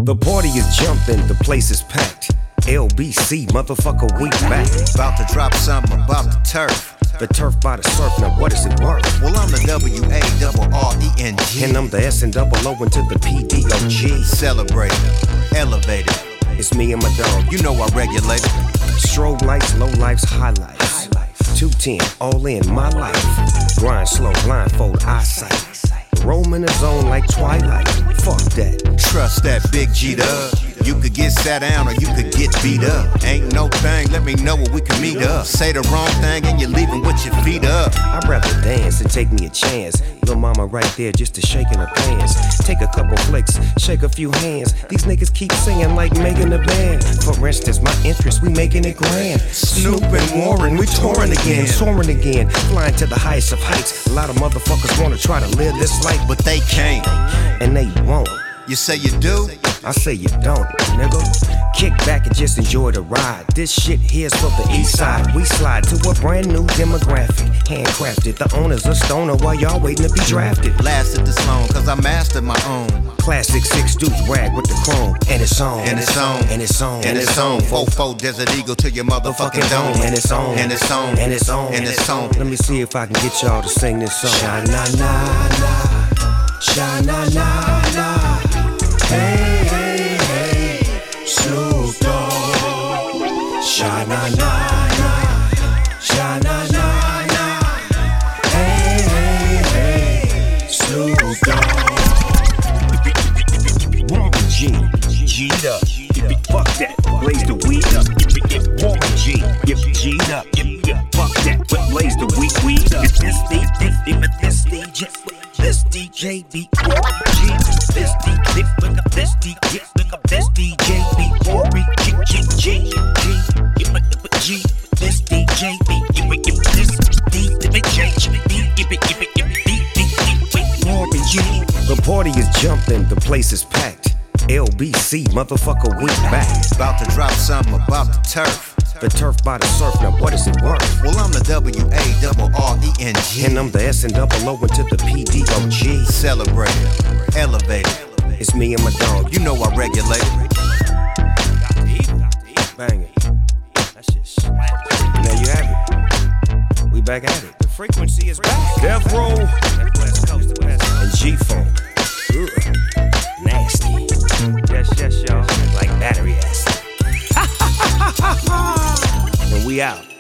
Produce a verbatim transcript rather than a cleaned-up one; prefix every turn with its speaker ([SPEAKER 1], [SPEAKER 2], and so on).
[SPEAKER 1] The party is jumping, the place is packed. L B C, motherfucker, we back.
[SPEAKER 2] About to drop something about the turf.
[SPEAKER 1] The turf by the surf, now what is it worth?
[SPEAKER 2] Well, I'm the W A R R E N G.
[SPEAKER 1] And I'm the S and double O into the P D O G.
[SPEAKER 2] Celebrate it, elevate it.
[SPEAKER 1] It's me and my dog.
[SPEAKER 2] You know I regulate it.
[SPEAKER 1] Strobe lights, low lifes, highlights. two ten, all in my life. Grind slow, blindfold, eyesight. Roam in the zone like Twilight. Fuck that.
[SPEAKER 2] Trust that big G dub. You could get sat down or you could get beat up. Ain't no thing, let me know where we can meet up. Say the wrong thing and you're leaving with your feet up.
[SPEAKER 1] I'd rather dance and take me a chance. Lil' mama right there just to shake in her pants. Take a couple flicks, shake a few hands. These niggas keep singing like Megan the band. For instance, my interest, we making it grand. Snoop and Warren, we touring again. Soaring again, flying to the highest of heights. A lot of motherfuckers wanna try to live this life,
[SPEAKER 2] but they can't.
[SPEAKER 1] And they won't.
[SPEAKER 2] You say you do?
[SPEAKER 1] I say you don't, nigga. Kick back and just enjoy the ride. This shit here's for the east side. We slide to a brand new demographic. Handcrafted, the owner's a stoner while y'all waiting to be drafted.
[SPEAKER 2] Lasted this long cause I mastered my own.
[SPEAKER 1] Classic six deuce rag with the chrome. And it's on.
[SPEAKER 2] And it's on.
[SPEAKER 1] And it's on.
[SPEAKER 2] And it's on. Fofo Desert Eagle to your motherfucking dome.
[SPEAKER 1] And it's on.
[SPEAKER 2] And it's on.
[SPEAKER 1] And it's on.
[SPEAKER 2] And it's on.
[SPEAKER 1] Let me see if I can get y'all to sing this song. Sha-na-na-na. Sha-na-na-na. Hey, hey, hey, Snoop Dogg. Sha-na-na-na, sha-na-na-na. Hey, hey, hey, Snoop Dogg. Warren G, G'd up. Fuck that, blaze the weed up. Warren G, get G'd up. Fuck that, but blaze the weed weed up. This D J, this D J, this D J be Warren G. This D J, look up this D J, look up this D J be Warren G, G, G, G, give it the G. This D J be, give it, give it this D J, give it, give it, give it, give it, give it, Warren G. The party is jumping, the place is packed. L B C, motherfucker, we back.
[SPEAKER 2] About to drop something about the turf.
[SPEAKER 1] The turf by the surf, now what is it worth?
[SPEAKER 2] Well, I'm the W A R R E N G.
[SPEAKER 1] And I'm the S and double O into the P D O G.
[SPEAKER 2] Celebrate it, elevate it.
[SPEAKER 1] It's me and my dog.
[SPEAKER 2] You know I regulate it.
[SPEAKER 1] Bang it. That's just swag. There you have it. We back at it. The frequency is back. Death Row. West Coast to West. And G-Funk. Nasty. Yes, yes, y'all. Like battery acid. And we out.